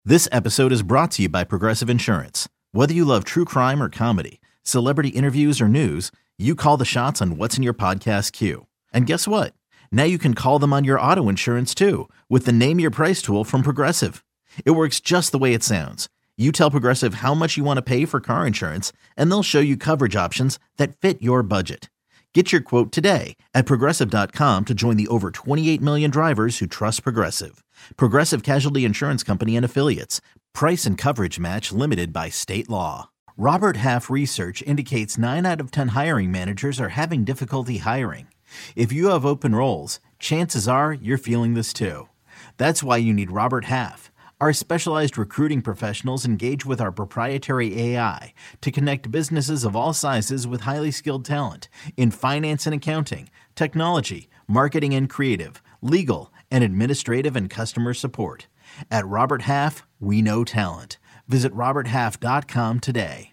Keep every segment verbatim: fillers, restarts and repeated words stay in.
This episode is brought to you by Progressive Insurance. Whether you love true crime or comedy, celebrity interviews or news, you call the shots on what's in your podcast queue. And guess what? Now you can call them on your auto insurance too with the Name Your Price tool from Progressive. It works just the way it sounds. You tell Progressive how much you want to pay for car insurance, and they'll show you coverage options that fit your budget. Get your quote today at progressive dot com to join the over twenty-eight million drivers who trust Progressive. Progressive Casualty Insurance Company and Affiliates. Price and coverage match limited by state law. Robert Half research indicates nine out of ten hiring managers are having difficulty hiring. If you have open roles, chances are you're feeling this too. That's why you need Robert Half. Our specialized recruiting professionals engage with our proprietary A I to connect businesses of all sizes with highly skilled talent in finance and accounting, technology, marketing and creative, legal, and administrative and customer support. At Robert Half, we know talent. Visit robert half dot com today.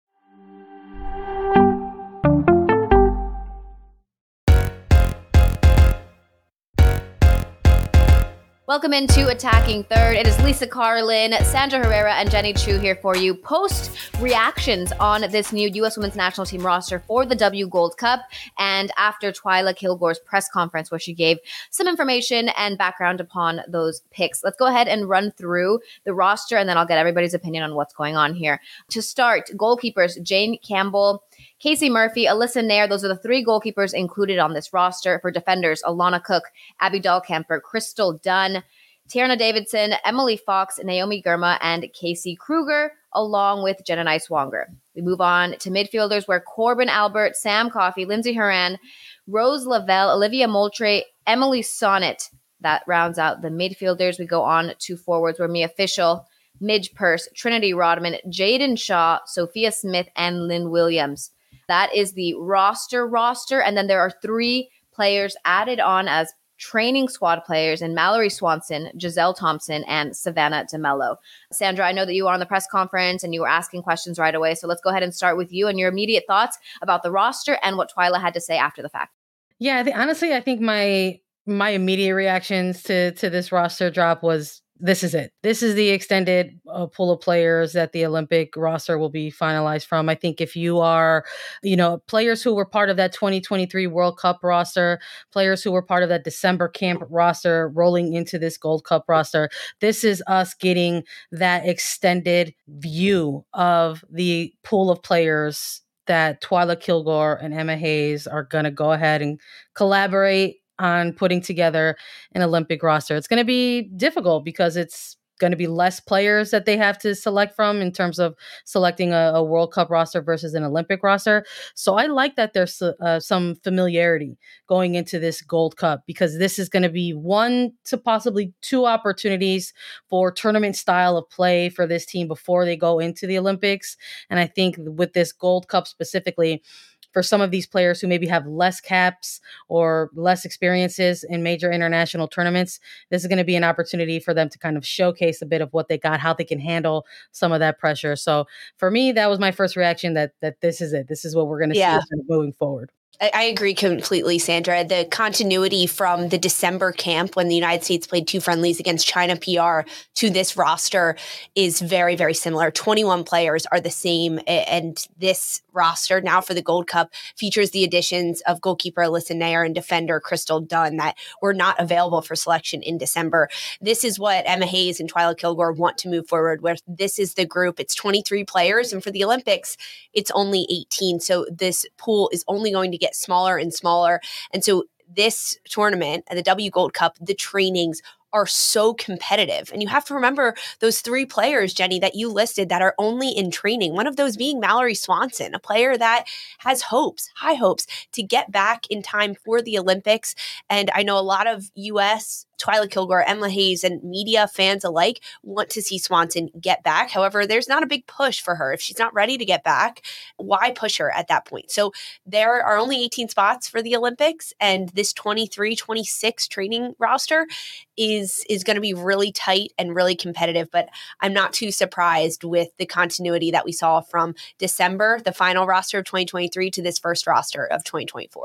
Welcome into Attacking Third. It is Lisa Carlin, Sandra Herrera, and Jenny Chu here for you. Post reactions on this new U S Women's National Team roster for the W Gold Cup, and after Twyla Kilgore's press conference where she gave some information and background upon those picks. Let's go ahead and run through the roster, and then I'll get everybody's opinion on what's going on here. To start, goalkeepers Jane Campbell, Casey Murphy, Alyssa Nair. Those are the three goalkeepers included on this roster. For defenders, Alana Cook, Abby Dahlkemper, Crystal Dunn, Tierna Davidson, Emily Fox, Naomi Girma, and Casey Kruger, along with Jenna Nice-Wonger. We move on to midfielders where Corbin Albert, Sam Coffey, Lindsay Horan, Rose Lavelle, Olivia Moultrie, Emily Sonnet. That rounds out the midfielders. We go on to forwards where Mia Fischel, Midge Purse, Trinity Rodman, Jaden Shaw, Sophia Smith, and Lynn Williams. That is the roster roster. And then there are three players added on as training squad players in Mallory Swanson, Giselle Thompson, and Savannah DeMello. Sandra, I know that you were on the press conference and you were asking questions right away. So let's go ahead and start with you and your immediate thoughts about the roster and what Twyla had to say after the fact. Yeah, I think, honestly, I think my my immediate reactions to to this roster drop was, this is it. This is the extended uh, pool of players that the Olympic roster will be finalized from. I think if you are, you know, players who were part of that twenty twenty-three World Cup roster, players who were part of that December camp roster rolling into this Gold Cup roster, this is us getting that extended view of the pool of players that Twyla Kilgore and Emma Hayes are going to go ahead and collaborate on putting together an Olympic roster. It's going to be difficult because it's going to be less players that they have to select from in terms of selecting a, a World Cup roster versus an Olympic roster. So I like that there's uh, some familiarity going into this Gold Cup, because this is going to be one to possibly two opportunities for tournament style of play for this team before they go into the Olympics. And I think with this Gold Cup specifically, for some of these players who maybe have less caps or less experiences in major international tournaments, this is going to be an opportunity for them to kind of showcase a bit of what they got, how they can handle some of that pressure. So for me, that was my first reaction, that that this is it. This is what we're going to yeah. see moving forward. I agree completely, Sandra. The continuity from the December camp when the United States played two friendlies against China P R to this roster is very, very similar. twenty-one players are the same. And this roster now for the Gold Cup features the additions of goalkeeper Alyssa Nair and defender Crystal Dunn that were not available for selection in December. This is what Emma Hayes and Twyla Kilgore want to move forward with. This is the group. It's twenty-three players. And for the Olympics, it's only eighteen. So this pool is only going to get smaller and smaller. And so this tournament and the W Gold Cup, the trainings are so competitive. And you have to remember those three players, Jenny, that you listed that are only in training. One of those being Mallory Swanson, a player that has hopes, high hopes to get back in time for the Olympics. And I know a lot of U S Twyla Kilgore, Emma Hayes, and media fans alike want to see Swanson get back. However, there's not a big push for her. If she's not ready to get back, why push her at that point? So there are only eighteen spots for the Olympics, and this twenty-three, twenty-six training roster is, is going to be really tight and really competitive. But I'm not too surprised with the continuity that we saw from December, the final roster of twenty twenty-three, to this first roster of twenty twenty-four.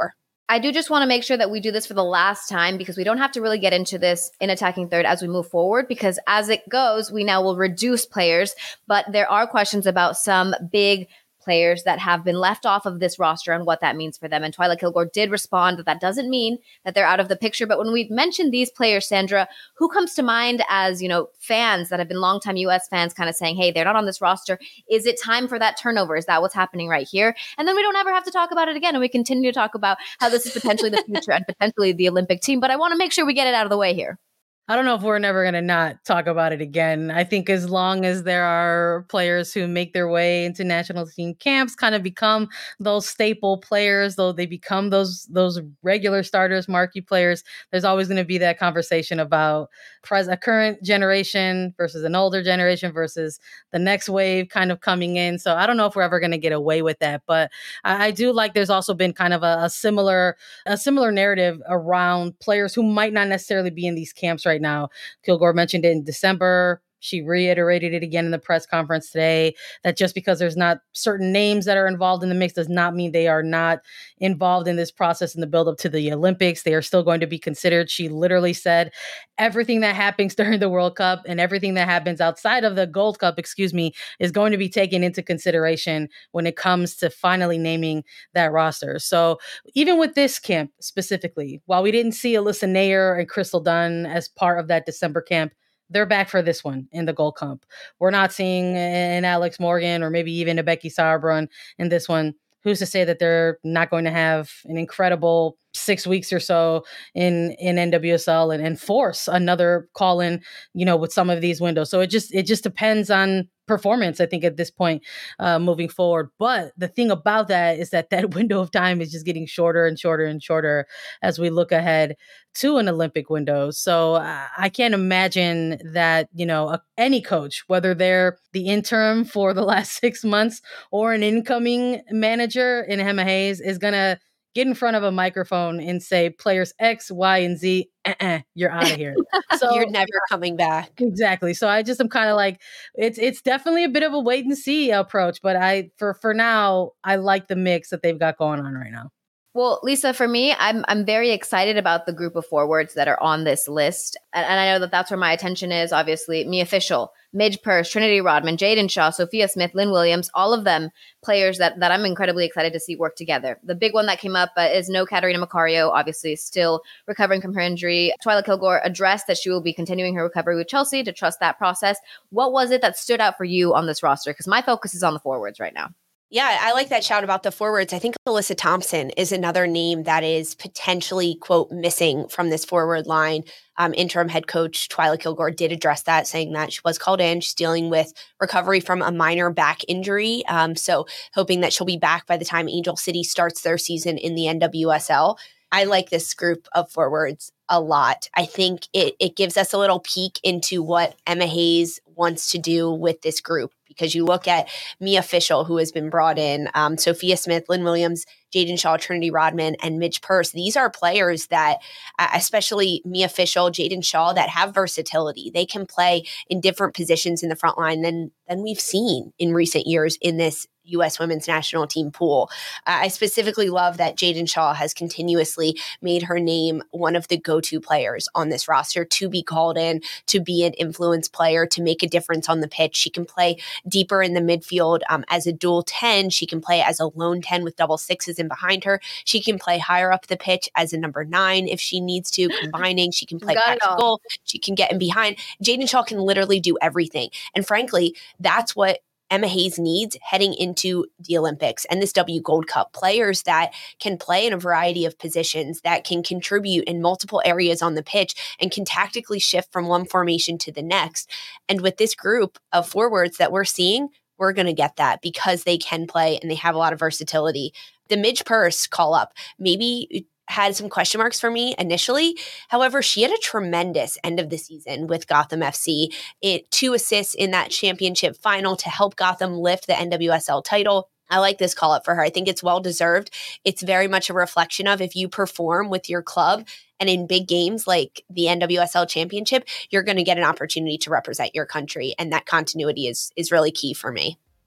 I do just want to make sure that we do this for the last time, because we don't have to really get into this in attacking third as we move forward, because as it goes, we now will reduce players, but there are questions about some big players that have been left off of this roster and what that means for them. And Twyla Kilgore did respond that that doesn't mean that they're out of the picture. But when we've mentioned these players, Sandra, who comes to mind as, you know, fans that have been longtime U S fans kind of saying, hey, they're not on this roster. Is it time for that turnover? Is that what's happening right here? And then we don't ever have to talk about it again. And we continue to talk about how this is potentially the future and potentially the Olympic team. But I want to make sure we get it out of the way here. I don't know if we're never going to not talk about it again. I think as long as there are players who make their way into national team camps, kind of become those staple players, though they become those those regular starters, marquee players, there's always going to be that conversation about pres- a current generation versus an older generation versus the next wave kind of coming in. So I don't know if we're ever going to get away with that. But I, I do like there's also been kind of a, a similar a similar narrative around players who might not necessarily be in these camps right now. Kilgore mentioned it in December. She reiterated it again in the press conference today, that just because there's not certain names that are involved in the mix does not mean they are not involved in this process in the buildup to the Olympics. They are still going to be considered. She literally said everything that happens during the World Cup and everything that happens outside of the Gold Cup, excuse me, is going to be taken into consideration when it comes to finally naming that roster. So even with this camp specifically, while we didn't see Alyssa Nair and Crystal Dunn as part of that December camp, they're back for this one in the Gold Cup. We're not seeing an Alex Morgan or maybe even a Becky Sauerbrunn in this one. Who's to say that they're not going to have an incredible six weeks or so in, in N W S L and, and force another call in, you know, with some of these windows. So it just, it just depends on performance, I think, at this point, uh, moving forward. But the thing about that is that that window of time is just getting shorter and shorter and shorter as we look ahead to an Olympic window. So uh, I can't imagine that, you know, a, any coach, whether they're the interim for the last six months or an incoming manager in Emma Hayes, is going to get in front of a microphone and say players X, Y, and Z, uh-uh, you're out of here. So you're never coming back. Exactly. So I just am kind of like, it's it's definitely a bit of a wait and see approach, but I for for now, I like the mix that they've got going on right now. Well, Lisa, for me, I'm I'm very excited about the group of forwards that are on this list. And, and I know that that's where my attention is, obviously. Mia Fischel, Midge Purce, Trinity Rodman, Jaden Shaw, Sophia Smith, Lynn Williams, all of them players that, that I'm incredibly excited to see work together. The big one that came up uh, is no Katarina Macario, obviously still recovering from her injury. Twyla Kilgore addressed that she will be continuing her recovery with Chelsea, to trust that process. What was it that stood out for you on this roster? Because my focus is on the forwards right now. Yeah, I like that shout about the forwards. I think Alyssa Thompson is another name that is potentially, quote, missing from this forward line. Um, interim head coach Twyla Kilgore did address that, saying that she was called in. She's dealing with recovery from a minor back injury. Um, so hoping that she'll be back by the time Angel City starts their season in the N W S L. I like this group of forwards a lot. I think it it gives us a little peek into what Emma Hayes wants to do with this group, because you look at Mia Fischel, who has been brought in, um, Sophia Smith, Lynn Williams, Jaden Shaw, Trinity Rodman, and Midge Purce. These are players that, uh, especially Mia Fischel, Jaden Shaw, that have versatility. They can play in different positions in the front line than, than we've seen in recent years in this U S women's national team pool. Uh, I specifically love that Jaden Shaw has continuously made her name one of the go-to players on this roster, to be called in, to be an influence player, to make a difference on the pitch. She can play deeper in the midfield um, as a dual ten. She can play as a lone ten with double sixes in behind her. She can play higher up the pitch as a number nine if she needs to, combining. She can play back to goal. She can get in behind. Jaden Shaw can literally do everything. And frankly, that's what Emma Hayes needs heading into the Olympics and this W Gold Cup. Players that can play in a variety of positions, that can contribute in multiple areas on the pitch, and can tactically shift from one formation to the next. And with this group of forwards that we're seeing, we're going to get that, because they can play and they have a lot of versatility. The Midge Purce call up, maybe had some question marks for me initially. However, she had a tremendous end of the season with Gotham F C. It two assists in that championship final to help Gotham lift the N W S L title. I like this call up for her. I think it's well deserved. It's very much a reflection of, if you perform with your club and in big games like the N W S L championship, you're going to get an opportunity to represent your country. And that continuity is is really key for me.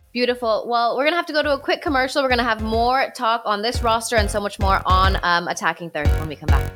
Beautiful. Well, we're going to have to go to a quick commercial. We're going to have more talk on this roster and so much more on um, Attacking Third when we come back.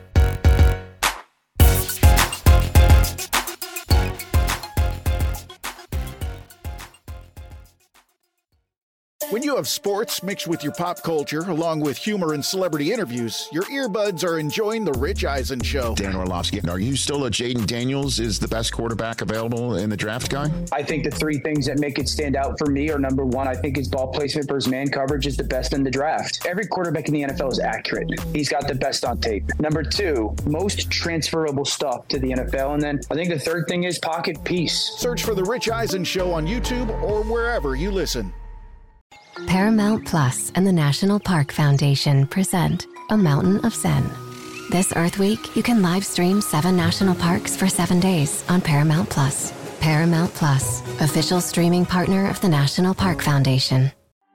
When you have sports mixed with your pop culture, along with humor and celebrity interviews, your earbuds are enjoying The Rich Eisen Show. Dan Orlovsky, are you still a Jaden Daniels is the best quarterback available in the draft guy? I think the three things that make it stand out for me are, number one, I think his ball placement versus man coverage is the best in the draft. Every quarterback in the N F L is accurate. He's got the best on tape. Number two, most transferable stuff to the N F L. And then I think the third thing is pocket peace. Search for The Rich Eisen Show on YouTube or wherever you listen. Paramount Plus and the National Park Foundation present A Mountain of Zen. This Earth Week, you can live stream seven national parks for seven days on Paramount Plus. Paramount Plus, official streaming partner of the National Park Foundation.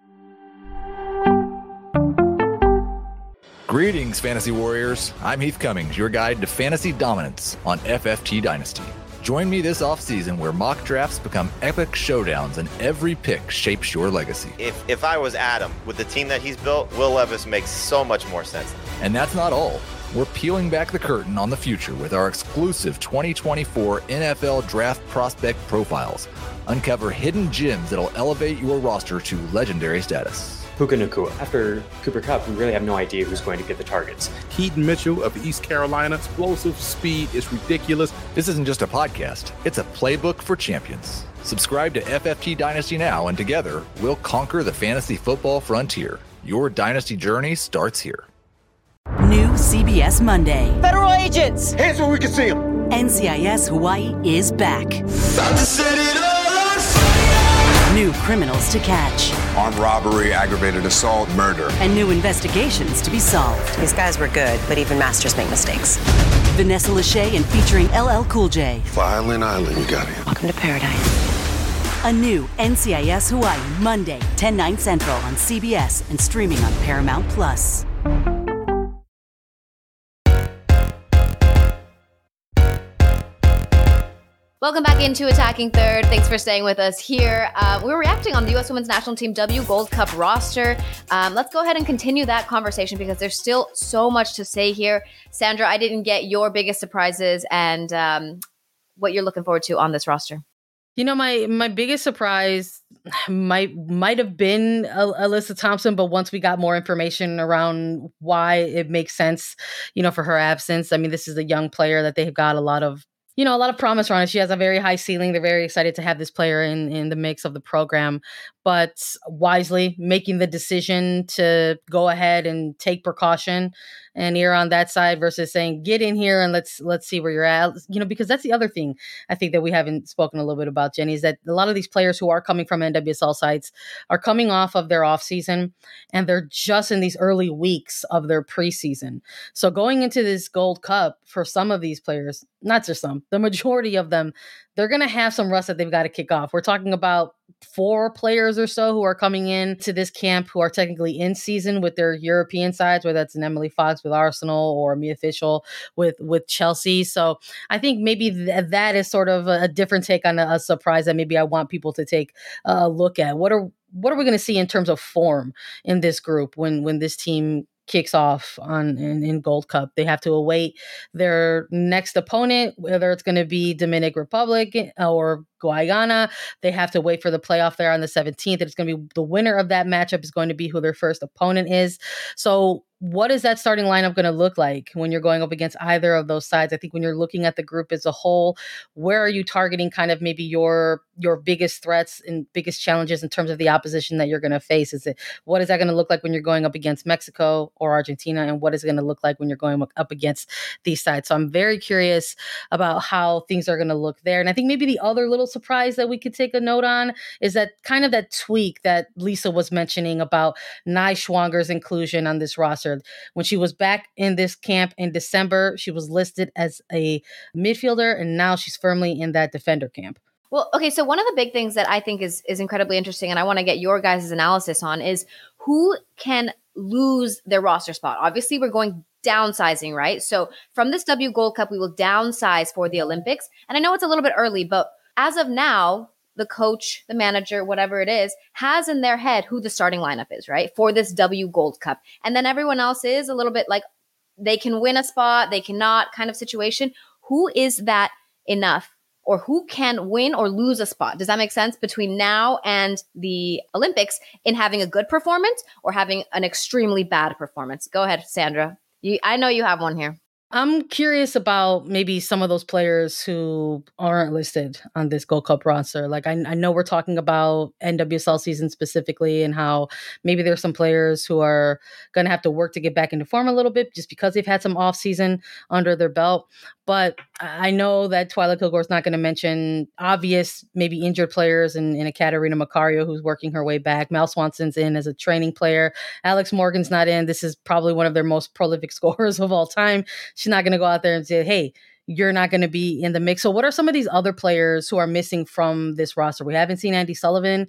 Greetings, Fantasy Warriors. I'm Heath Cummings, your guide to fantasy dominance on F F T Dynasty. Join me this offseason where mock drafts become epic showdowns and every pick shapes your legacy. If if I was Adam, with the team that he's built, Will Levis makes so much more sense. And that's not all. We're peeling back the curtain on the future with our exclusive twenty twenty-four N F L Draft Prospect Profiles. Uncover hidden gems that'll elevate your roster to legendary status. Puka Nacua. After Cooper Kupp, we really have no idea who's going to get the targets. Keaton Mitchell of East Carolina, explosive speed is ridiculous. This isn't just a podcast, it's a playbook for champions. Subscribe to F F T Dynasty now, and together, we'll conquer the fantasy football frontier. Your dynasty journey starts here. New C B S Monday. Federal agents! Hands where we can see them! N C I S Hawaii is back. About to set it all on fire! New criminals to catch. Armed robbery, aggravated assault, murder. And new investigations to be solved. These guys were good, but even masters make mistakes. Vanessa Lachey and featuring L L Cool J. Violin Island, we got it. Welcome to paradise. A new N C I S Hawaii, Monday, ten, nine Central on C B S and streaming on Paramount Plus. Welcome back into Attacking Third. Thanks for staying with us here. Uh, we're reacting on the U S Women's National Team W Gold Cup roster. Um, let's go ahead and continue that conversation because there's still so much to say here. Sandra, I didn't get your biggest surprises and um, what you're looking forward to on this roster. You know, my my biggest surprise might might have been Alyssa Thompson, but once we got more information around why it makes sense, you know, for her absence. I mean, this is a young player that they've got a lot of You know, a lot of promise around it. She has a very high ceiling. They're very excited to have this player in, in the mix of the program, but wisely making the decision to go ahead and take precaution and err on that side versus saying, get in here and let's let's see where you're at. You know, because that's the other thing I think that we haven't spoken a little bit about, Jenny, is that a lot of these players who are coming from N W S L sites are coming off of their offseason and they're just in these early weeks of their preseason. So going into this Gold Cup for some of these players, not just some, the majority of them, they're going to have some rust that they've got to kick off. We're talking about four players or so who are coming in to this camp who are technically in season with their European sides, whether that's an Emily Fox with Arsenal or Mia Fishel with, with Chelsea. So I think maybe th- that is sort of a, a different take on a, a surprise that maybe I want people to take a look at. What are what are we going to see in terms of form in this group when when this team kicks off on in, in Gold Cup? They have to await their next opponent, whether it's going to be Dominican Republic or Guyana. They have to wait for the playoff there on the seventeenth. It's going to be the winner of that matchup is going to be who their first opponent is. So what is that starting lineup going to look like when you're going up against either of those sides? I think when you're looking at the group as a whole, where are you targeting kind of maybe your your biggest threats and biggest challenges in terms of the opposition that you're going to face? Is it what is that going to look like when you're going up against Mexico or Argentina, and what is it going to look like when you're going up against these sides? So I'm very curious about how things are going to look there. And I think maybe the other little surprise that we could take a note on is that kind of that tweak that Lisa was mentioning about Nai Schwanger's inclusion on this roster. When she was back in this camp in December, she was listed as a midfielder, and now she's firmly in that defender camp. Well, okay, so one of the big things that I think is is incredibly interesting, and I want to get your guys' analysis on, is who can lose their roster spot. Obviously, we're going downsizing, right? So from this W Gold Cup, we will downsize for the Olympics. And I know it's a little bit early, but as of now, the coach, the manager, whatever it is, has in their head who the starting lineup is, right? For this W Gold Cup. And then everyone else is a little bit like they can win a spot, they cannot kind of situation. Who is that enough? Or who can win or lose a spot? Does that make sense between now and the Olympics in having a good performance or having an extremely bad performance? Go ahead, Sandra. You, I know you have one here. I'm curious about maybe some of those players who aren't listed on this Gold Cup roster. Like, I, I know we're talking about N W S L season specifically and how maybe there's some players who are going to have to work to get back into form a little bit just because they've had some off season under their belt. But I know that Twyla Kilgore is not going to mention obvious, maybe injured players in, in a Katerina Macario who's working her way back. Mel Swanson's in as a training player. Alex Morgan's not in. This is probably one of their most prolific scorers of all time. She's not going to go out there and say, hey, you're not going to be in the mix. So what are some of these other players who are missing from this roster? We haven't seen Andi Sullivan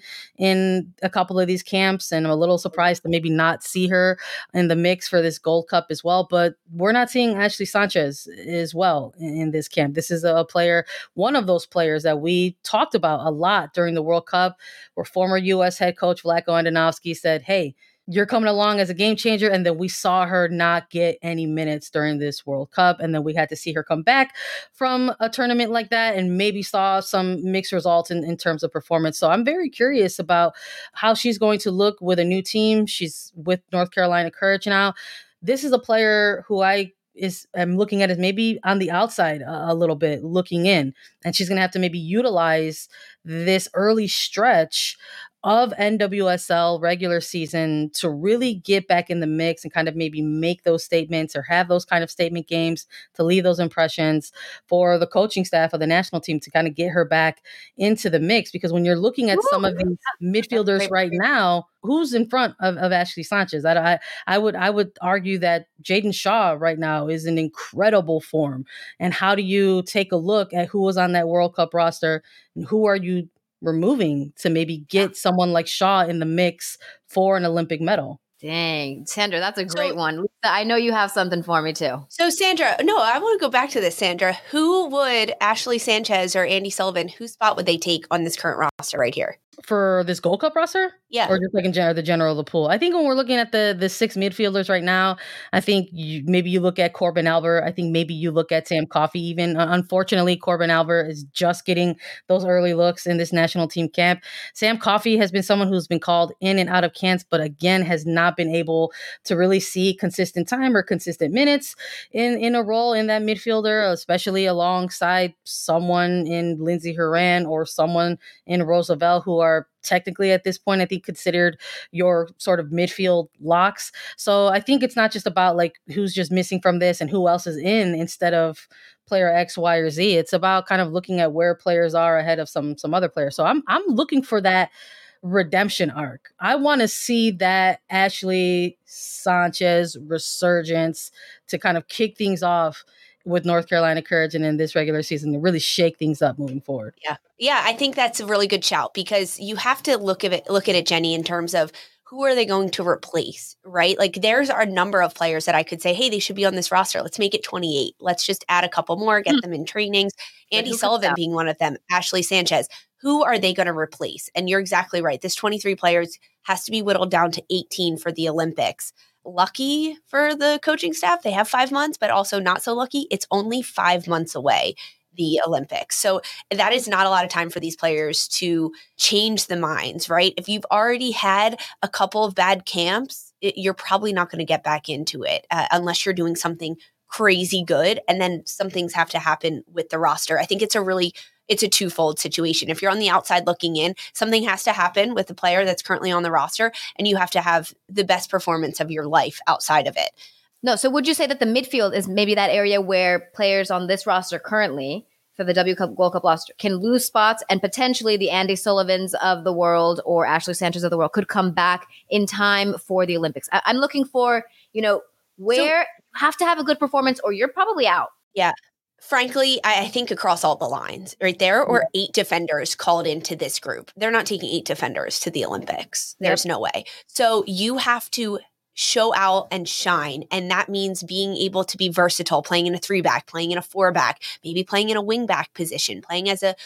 in a couple of these camps, and I'm a little surprised to maybe not see her in the mix for this Gold Cup as well. But we're not seeing Ashley Sanchez as well in this camp. This is a player, one of those players that we talked about a lot during the World Cup, where former U S head coach Vlatko Andonovski said, hey, you're coming along as a game changer. And then we saw her not get any minutes during this World Cup. And then we had to see her come back from a tournament like that and maybe saw some mixed results in, in terms of performance. So I'm very curious about how she's going to look with a new team. She's with North Carolina Courage now. This is a player who I is I'm looking at as maybe on the outside a, a little bit looking in, and she's going to have to maybe utilize this early stretch of N W S L regular season to really get back in the mix and kind of maybe make those statements or have those kind of statement games to leave those impressions for the coaching staff of the national team to kind of get her back into the mix. Because when you're looking at Ooh, some of these midfielders right now, who's in front of, of Ashley Sanchez? I, I, I would I would argue that Jaden Shaw right now is in incredible form. And how do you take a look at who was on that World Cup roster and who are you removing to maybe get someone like Shaw in the mix for an Olympic medal? Dang, Sandra, that's a great so, one. Lisa, I know you have something for me too. So Sandra, no, I want to go back to this, Sandra. Who would Ashley Sanchez or Andi Sullivan, whose spot would they take on this current roster right here? For this Gold Cup roster? Yeah. Or just like in general, the general of the pool? I think when we're looking at the the six midfielders right now, I think you, maybe you look at Corbin Albert. I think maybe you look at Sam Coffey even. Uh, unfortunately, Corbin Albert is just getting those early looks in this national team camp. Sam Coffey has been someone who's been called in and out of camps, but again, has not been able to really see consistent time or consistent minutes in, in a role in that midfielder, especially alongside someone in Lindsey Horan or someone in Roosevelt who are technically at this point, I think, considered your sort of midfield locks. So I think it's not just about like who's just missing from this and who else is in instead of player X, Y, or Z. It's about kind of looking at where players are ahead of some some other players. So I'm I'm looking for that redemption arc. I want to see that Ashley Sanchez resurgence to kind of kick things off with North Carolina Courage and in this regular season to really shake things up moving forward. Yeah. Yeah, I think that's a really good shout because you have to look at it, look at it, Jenny, in terms of who are they going to replace, right? Like there's a number of players that I could say, hey, they should be on this roster. Let's make it twenty-eight. Let's just add a couple more, get mm. them in trainings. Andi Sullivan being one of them, Ashley Sanchez. Who are they going to replace? And you're exactly right. This twenty-three players has to be whittled down to eighteen for the Olympics. Lucky for the coaching staff, they have five months, but also not so lucky. It's only five months away, the Olympics. So that is not a lot of time for these players to change the minds, right? If you've already had a couple of bad camps, it, you're probably not going to get back into it uh, unless you're doing something crazy good. And then some things have to happen with the roster. I think it's a really It's a twofold situation. If you're on the outside looking in, something has to happen with the player that's currently on the roster, and you have to have the best performance of your life outside of it. No, so would you say that the midfield is maybe that area where players on this roster currently for the W Cup Gold Cup roster can lose spots and potentially the Andi Sullivans of the world or Ashley Sanchez of the world could come back in time for the Olympics? I- I'm looking for, you know, where so, you have to have a good performance or you're probably out. Yeah. Frankly, I think across all the lines, right? There are eight defenders called into this group. They're not taking eight defenders to the Olympics. There's yep. no way. So you have to show out and shine. And that means being able to be versatile, playing in a three back, playing in a four back, maybe playing in a wing back position, playing as a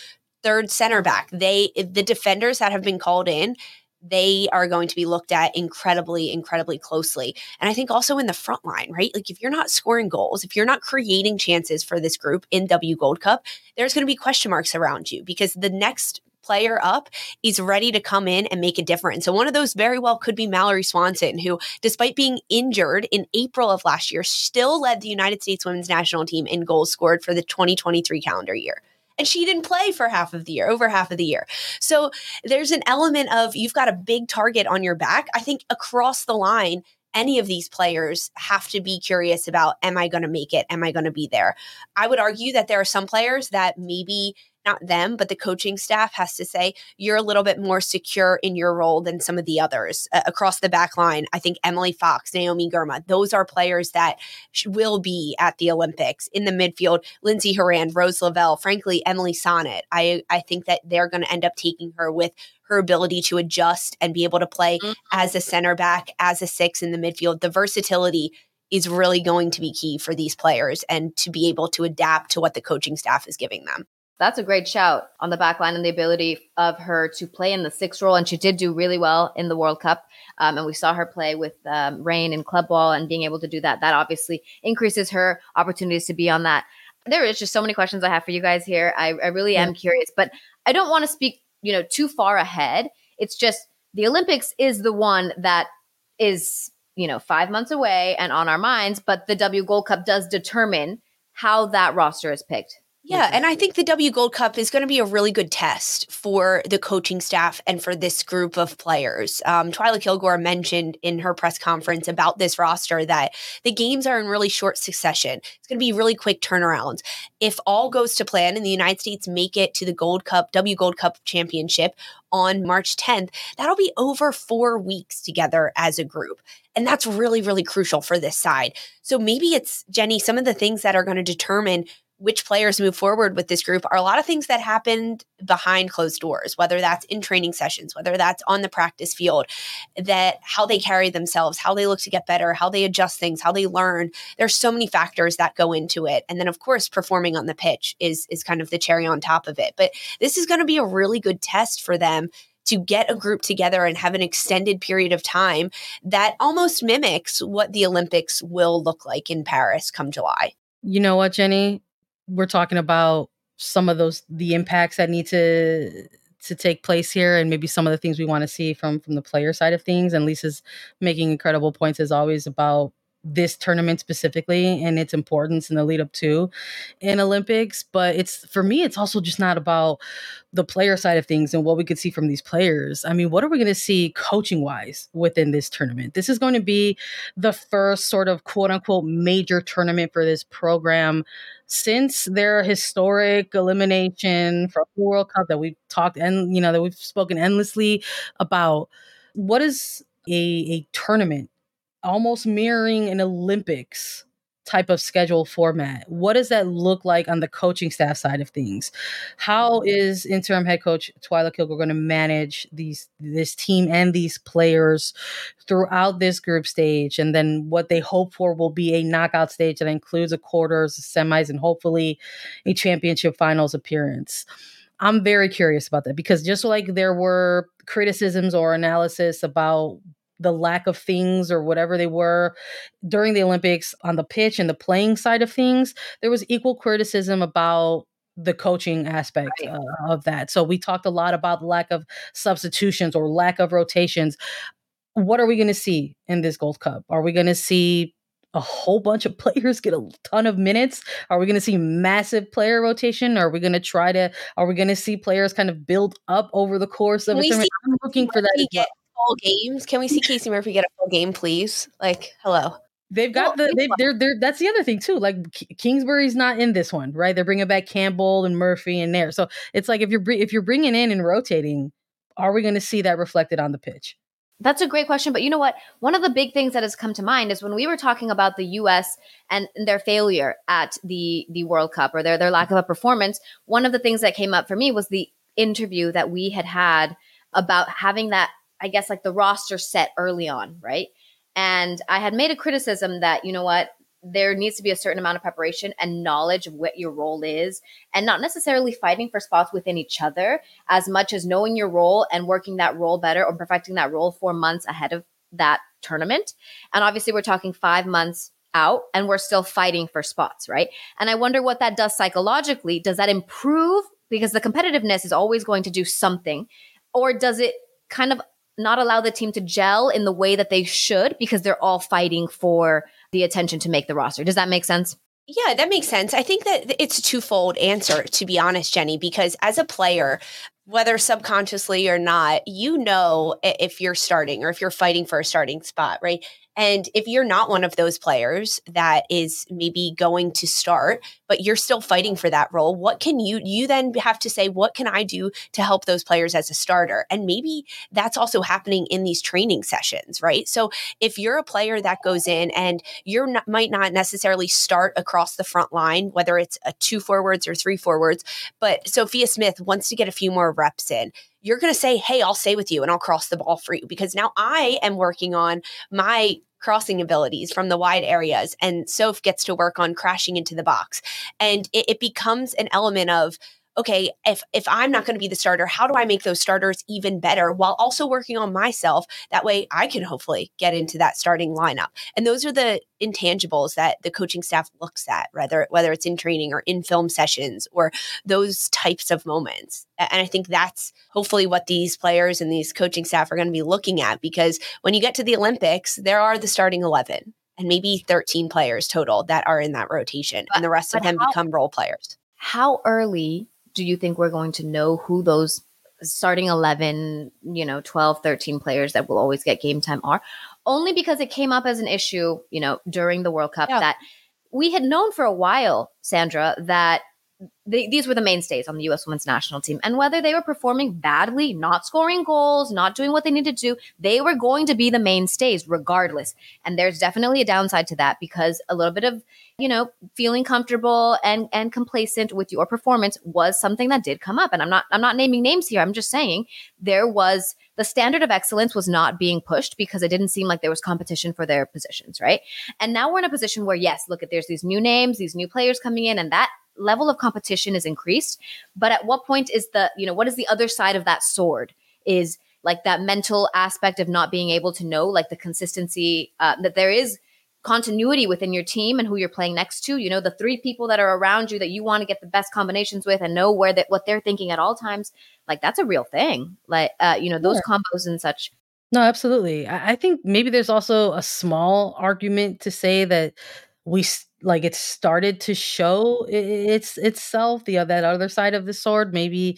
third center back. They, the defenders that have been called in, they are going to be looked at incredibly, incredibly closely. And I think also in the front line, right? Like if you're not scoring goals, if you're not creating chances for this group in W Gold Cup, there's going to be question marks around you because the next player up is ready to come in and make a difference. So one of those very well could be Mallory Swanson, who, despite being injured in April of last year, still led the United States women's national team in goals scored for the twenty twenty-three calendar year. And she didn't play for half of the year, over half of the year. So there's an element of you've got a big target on your back. I think across the line, any of these players have to be curious about, am I going to make it? Am I going to be there? I would argue that there are some players that maybe not them, but the coaching staff has to say, you're a little bit more secure in your role than some of the others. Uh, across the back line, I think Emily Fox, Naomi Girma, those are players that sh- will be at the Olympics. In the midfield, Lindsay Horan, Rose Lavelle, frankly, Emily Sonnet. I, I think that they're going to end up taking her with her ability to adjust and be able to play mm-hmm. as a center back, as a six in the midfield. The versatility is really going to be key for these players and to be able to adapt to what the coaching staff is giving them. That's a great shout on the back line and the ability of her to play in the sixth role. And she did do really well in the World Cup. Um, and we saw her play with um, Rain in club ball, and being able to do that, that obviously increases her opportunities to be on that. There is just so many questions I have for you guys here. I, I really am curious, but I don't want to speak, you know, too far ahead. It's just the Olympics is the one that is, you know, five months away and on our minds, but the W Gold Cup does determine how that roster is picked. Yeah, and I think the W Gold Cup is going to be a really good test for the coaching staff and for this group of players. Um, Twyla Kilgore mentioned in her press conference about this roster that the games are in really short succession. It's going to be really quick turnarounds. If all goes to plan and the United States make it to the Gold Cup, W Gold Cup Championship on March tenth, that'll be over four weeks together as a group. And that's really, really crucial for this side. So maybe it's, Jenny, some of the things that are going to determine which players move forward with this group are a lot of things that happened behind closed doors, whether that's in training sessions, whether that's on the practice field, that how they carry themselves, how they look to get better, how they adjust things, how they learn. There's so many factors that go into it. And then, of course, performing on the pitch is, is kind of the cherry on top of it. But this is going to be a really good test for them to get a group together and have an extended period of time that almost mimics what the Olympics will look like in Paris come July. You know what, Jenny? We're talking about some of those, the impacts that need to to take place here, and maybe some of the things we want to see from from the player side of things. And Lisa's making incredible points as always about this tournament specifically and its importance in the lead up to in Olympics. But it's, for me, it's also just not about the player side of things and what we could see from these players. I mean, what are we going to see coaching wise within this tournament? This is going to be the first sort of quote unquote major tournament for this program since their historic elimination from the World Cup that we've talked and, you know, that we've spoken endlessly about. What is a, a tournament almost mirroring an Olympics type of schedule format? What does that look like on the coaching staff side of things? How is interim head coach Twyla Kilgore going to manage these this team and these players throughout this group stage? And then what they hope for will be a knockout stage that includes a quarters, semis, and hopefully a championship finals appearance. I'm very curious about that, because just like there were criticisms or analysis about the lack of things or whatever they were during the Olympics on the pitch and the playing side of things, there was equal criticism about the coaching aspect right. uh, of that. So we talked a lot about the lack of substitutions or lack of rotations. What are we going to see in this Gold Cup? Are we going to see a whole bunch of players get a ton of minutes? Are we going to see massive player rotation? Are we going to try to, are we going to see players kind of build up over the course of a tournament? I'm looking for that. Get full games. Can we see Casey Murphy get a full game, please? Like, hello. They've got well, the, they, they're, they're, that's the other thing too. Like Kingsbury's not in this one, right? They're bringing back Campbell and Murphy in there. So it's like, if you're, if you're bringing in and rotating, are we going to see that reflected on the pitch? That's a great question. But you know what? One of the big things that has come to mind is when we were talking about the U S and their failure at the, the World Cup, or their, their lack of a performance, one of the things that came up for me was the interview that we had had about having that, I guess, like the roster set early on, right? And I had made a criticism that, you know what, there needs to be a certain amount of preparation and knowledge of what your role is, and not necessarily fighting for spots within each other as much as knowing your role and working that role better or perfecting that role four months ahead of that tournament. And obviously we're talking five months out and we're still fighting for spots, right? And I wonder what that does psychologically. Does that improve? Because the competitiveness is always going to do something. Or does it kind of not allow the team to gel in the way that they should because they're all fighting for the attention to make the roster? Does that make sense? Yeah, that makes sense. I think that it's a twofold answer, to be honest, Jenny, because as a player, whether subconsciously or not, you know if you're starting or if you're fighting for a starting spot, right? And if you're not one of those players that is maybe going to start, but you're still fighting for that role, what can you, you then have to say, what can I do to help those players as a starter? And maybe that's also happening in these training sessions, right? So if you're a player that goes in and you not, might not necessarily start across the front line, whether it's a two forwards or three forwards, but Sophia Smith wants to get a few more reps in, you're going to say, hey, I'll stay with you and I'll cross the ball for you because now I am working on my crossing abilities from the wide areas and Soph gets to work on crashing into the box. And it, it becomes an element of, okay, if if I'm not going to be the starter, how do I make those starters even better while also working on myself? That way I can hopefully get into that starting lineup. And those are the intangibles that the coaching staff looks at, whether, whether it's in training or in film sessions or those types of moments. And I think that's hopefully what these players and these coaching staff are going to be looking at, because when you get to the Olympics, there are the starting eleven and maybe thirteen players total that are in that rotation, but, and the rest of them how, become role players. How early do you think we're going to know who those starting eleven, you know, twelve, thirteen players that will always get game time are? Only because it came up as an issue, you know, during the World Cup yeah. that we had known for a while, Sandra, that they, these were the mainstays on the U S women's national team. And whether they were performing badly, not scoring goals, not doing what they needed to do, they were going to be the mainstays regardless. And there's definitely a downside to that because a little bit of, you know, feeling comfortable and, and complacent with your performance was something that did come up. And I'm not, I'm not naming names here. I'm just saying there was the standard of excellence was not being pushed because it didn't seem like there was competition for their positions. Right. And now we're in a position where, yes, look at, there's these new names, these new players coming in, and that level of competition is increased. But at what point is the, you know, what is the other side of that sword? Is like that mental aspect of not being able to know, like the consistency, uh, that there is continuity within your team and who you're playing next to, you know, the three people that are around you that you want to get the best combinations with and know where that, what they're thinking at all times. Like that's a real thing. Like, uh, you know, those yeah. combos and such. No, absolutely. I, I think maybe there's also a small argument to say that we like it started to show its itself, the that other side of the sword, maybe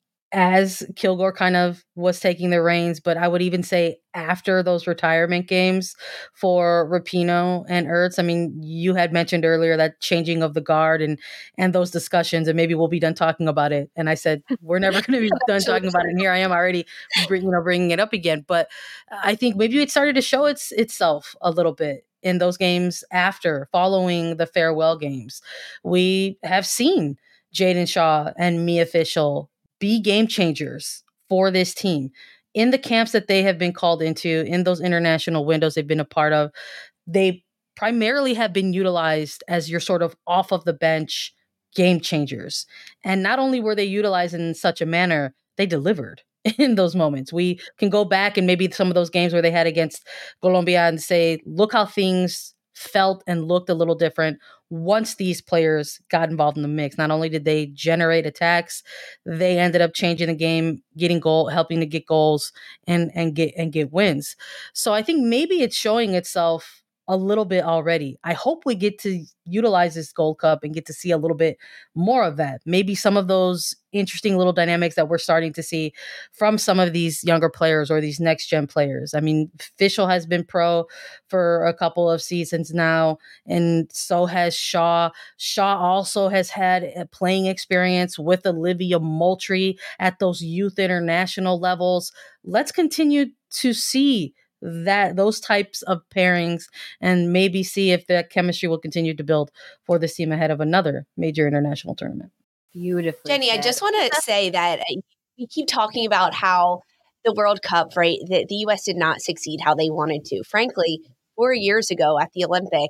as Kilgore kind of was taking the reins. But I would even say after those retirement games for Rapinoe and Ertz, I mean, you had mentioned earlier that changing of the guard and and those discussions, and maybe we'll be done talking about it. And I said, we're never going to be done talking about it. And here I am already bring, you know, bringing it up again. But I think maybe it started to show its itself a little bit in those games after, following the farewell games. We have seen Jaedyn Shaw and Mia Fishel be game changers for this team in the camps that they have been called into, in those international windows they've been a part of. They primarily have been utilized as your sort of off of the bench game changers. And not only were they utilized in such a manner, they delivered in those moments. We can go back and maybe some of those games where they had against Colombia and say, look how things felt and looked a little different once these players got involved in the mix. Not only did they generate attacks, they ended up changing the game, getting goal, helping to get goals and and get and get wins. So I think maybe it's showing itself a little bit already. I hope we get to utilize this Gold Cup and get to see a little bit more of that. Maybe some of those interesting little dynamics that we're starting to see from some of these younger players or these next gen players. I mean, Fishel has been pro for a couple of seasons now, and so has Shaw. Shaw also has had a playing experience with Olivia Moultrie at those youth international levels. Let's continue to see that those types of pairings and maybe see if that chemistry will continue to build for this team ahead of another major international tournament. Beautiful. Jenny, I just want to say that we keep talking about how the World Cup, right, the, the U S did not succeed how they wanted to. Frankly, four years ago at the Olympics,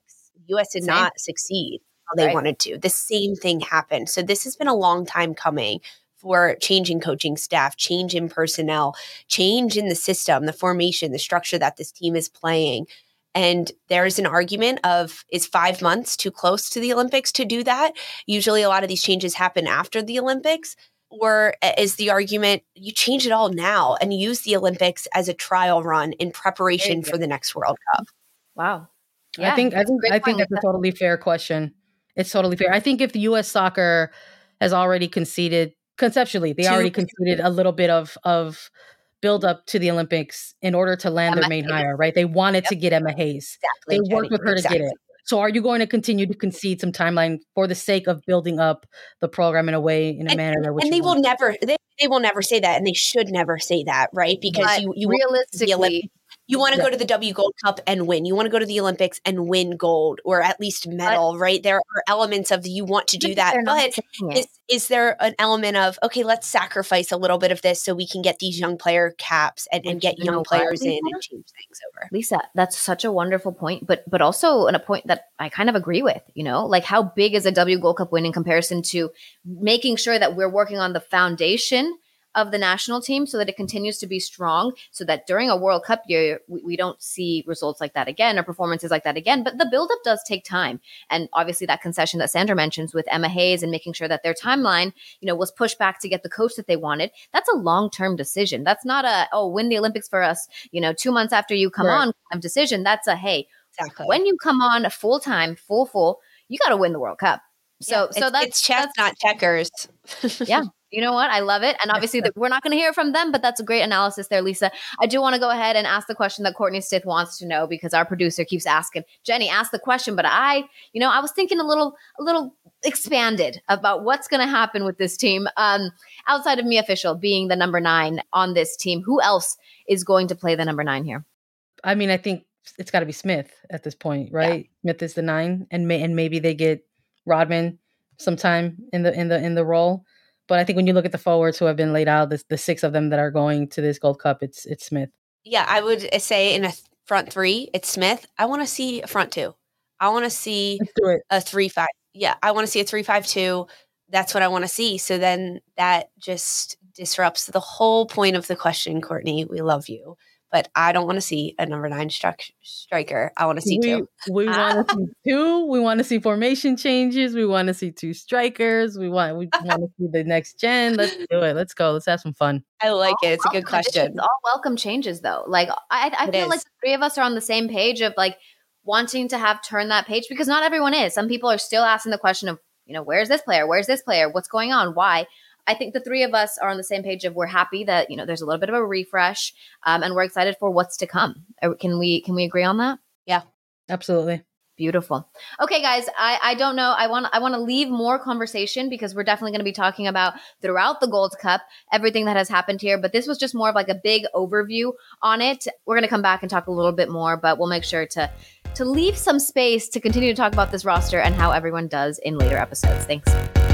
U S did Same. not succeed how they Right. wanted to. The same thing happened. So this has been a long time coming for changing coaching staff, change in personnel, change in the system, the formation, the structure that this team is playing. And there's an argument of, is five months too close to the Olympics to do that? Usually a lot of these changes happen after the Olympics. Or is the argument, you change it all now and use the Olympics as a trial run in preparation for the next World Cup? Wow. I think I think I think that's a totally fair question. It's totally fair. I think if the U S soccer has already conceded conceptually, they To- already conceded a little bit of of build up to the Olympics in order to land Emma their main Hayes. hire, right? They wanted to Yep. get Emma Hayes. Exactly, They worked Jenny. with her to Exactly. get it. So are you going to continue to concede some timeline for the sake of building up the program in a way, in a And, manner in which and you they will want? never, they, they will never say that, and they should never say that, right? Because But you, you want the realistically, Olympics- you want to Yeah. go to the W Gold Cup and win. You want to go to the Olympics and win gold, or at least medal, right? There are elements of you want to do that, they're not but saying it. is is there an element of, okay, let's sacrifice a little bit of this so we can get these young player caps and, and get You know young what, players in Lisa? and change things over? Lisa, that's such a wonderful point, but but also a point that I kind of agree with, you know, like how big is a W Gold Cup win in comparison to making sure that we're working on the foundation of the national team so that it continues to be strong, so that during a World Cup year, we, we don't see results like that again or performances like that again. But the buildup does take time. And obviously that concession that Sandra mentions with Emma Hayes and making sure that their timeline, you know, was pushed back to get the coach that they wanted, that's a long-term decision. That's not a, oh, win the Olympics for us, you know, two months after you come Right. on kind of decision. That's a, hey, Exactly. when you come on full-time, full, full, you got to win the World Cup. So, Yeah, so it's, that's, it's chess, that's not checkers. yeah. You know what? I love it. And obviously the, we're not going to hear from them, but that's a great analysis there, Lisa. I do want to go ahead and ask the question that Courtney Stith wants to know, because our producer keeps asking, Jenny, ask the question. But I, you know, I was thinking a little, a little expanded about what's going to happen with this team. Um, outside of Mia Fishel being the number nine on this team, who else is going to play the number nine here? I mean, I think it's got to be Smith at this point, right? Smith is the nine, and may, and maybe they get Rodman sometime in the in the in the role. But I think when you look at the forwards who have been laid out, the, the six of them that are going to this Gold Cup, it's it's Smith. Yeah, I would say in a th- front three, it's Smith. I want to see a front two. I want to see Let's do it. a three five. Yeah, I want to see a three five two. That's what I want to see. So then that just disrupts the whole point of the question, Courtney. We love you, but I don't want to see a number nine stri- striker. I want to see we, two. We want to see two. We want to see formation changes. We want to see two strikers. We want we want to see the next gen. Let's do it. Let's go. Let's have some fun. I like All it. It's a good welcome question. additions, all welcome changes, though. Like I, I It feel is. like the three of us are on the same page of like wanting to have turn that page, because not everyone is. Some people are still asking the question of, you know, where's this player? Where's this player? What's going on? Why? I think the three of us are on the same page of we're happy that, you know, there's a little bit of a refresh, um, and we're excited for what's to come. Are- Can we can we agree on that? Yeah. Absolutely. Beautiful. Okay, guys, I, I don't know. I want I want to leave more conversation, because we're definitely going to be talking about throughout the Gold Cup, everything that has happened here. But this was just more of like a big overview on it. We're going to come back and talk a little bit more, but we'll make sure to to leave some space to continue to talk about this roster and how everyone does in later episodes. Thanks.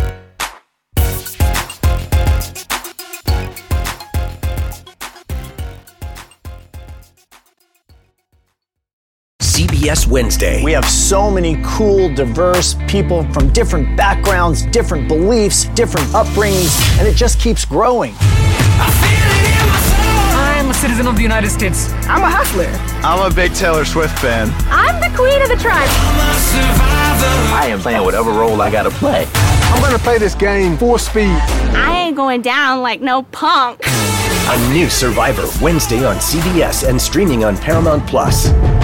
C B S Wednesday. We have so many cool, diverse people from different backgrounds, different beliefs, different upbringings, and it just keeps growing. I'm a citizen of the United States. I'm a hustler. I'm a big Taylor Swift fan. I'm the queen of the tribe. I am playing whatever role I gotta play. I'm gonna play this game full speed. I ain't going down like no punk. A new Survivor Wednesday on C B S and streaming on Paramount Plus.